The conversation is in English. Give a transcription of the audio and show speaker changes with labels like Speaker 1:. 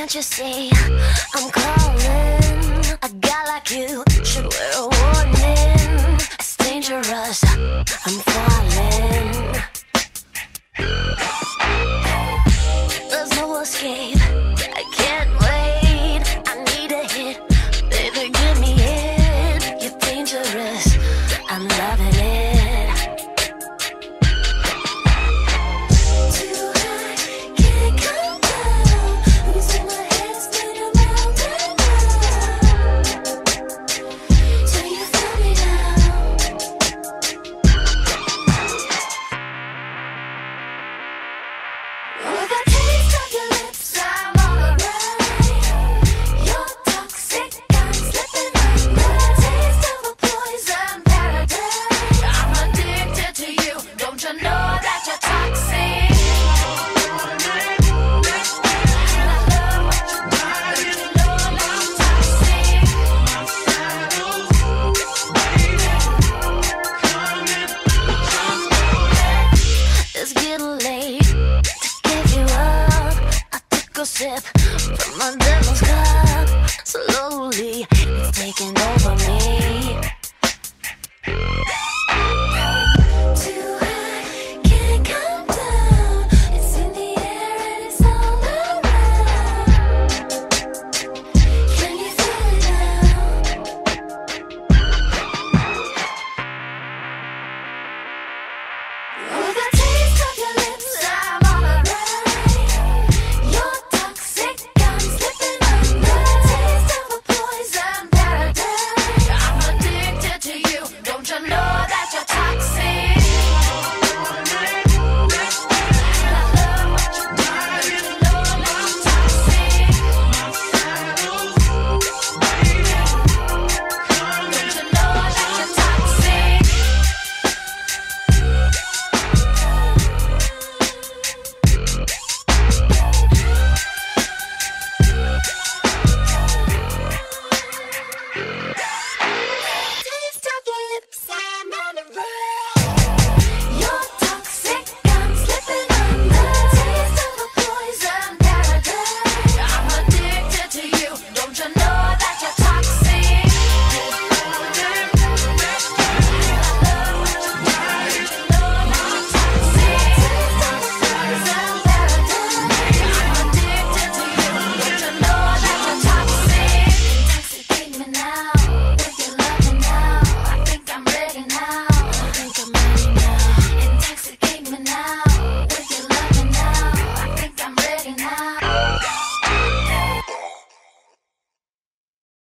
Speaker 1: Can't you see I'm calling? A guy like you should wear a warning. It's dangerous, I'm falling. There's no escape, I can't wait. I need a hit, baby, give me it. You're dangerous, I'm loving it. Too high, can't come down. Losing my head, spinning round and round. Till you throw me down. With a taste of your lips, I'm alright. You're toxic, I'm slipping under. Taste of a poison paradise. I'm addicted to you, don't you know that you're toxic? And I love what you do, don't you know I'm toxic? It's getting late to give you up. I took a sip from my devil's cup. Slowly, it's taking over me.